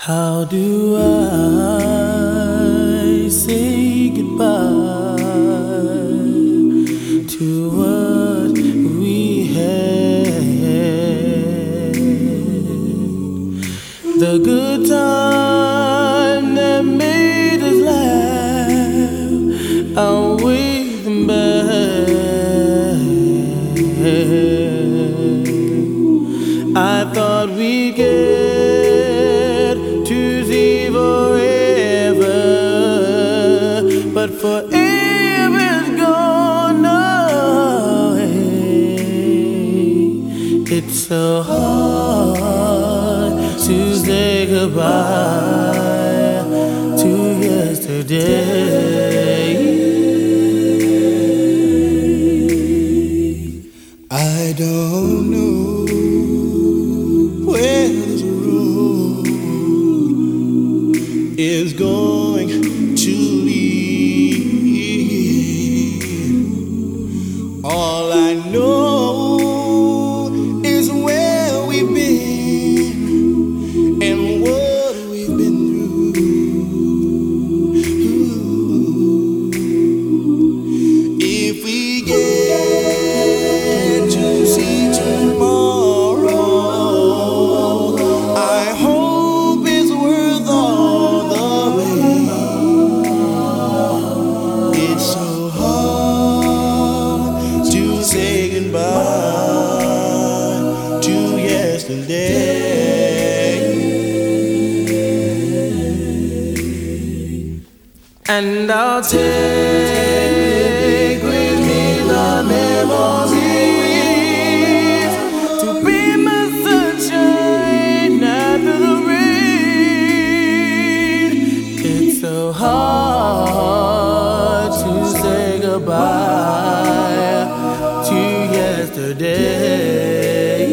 How do I say goodbye to what we had? The good time that made us laugh, outweigh them bad. I thought we'd get to see forever, but forever's gone away. It's so hard to say goodbye to yesterday. I don't know where this road is going to lead. All I know is where we've been and what we've been through. If we get to see tomorrow, I hope it's worth all the wait. It's so hard to say goodbye to yesterday. And I'll take with me the memories to be my sunshine after the rain. It's so hard to say goodbye to yesterday.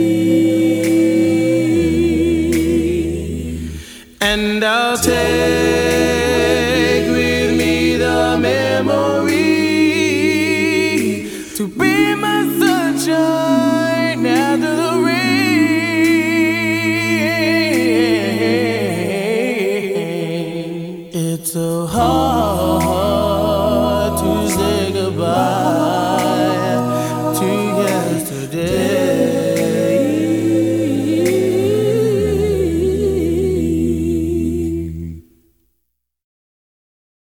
And I'll take with me the memory to be my sunshine.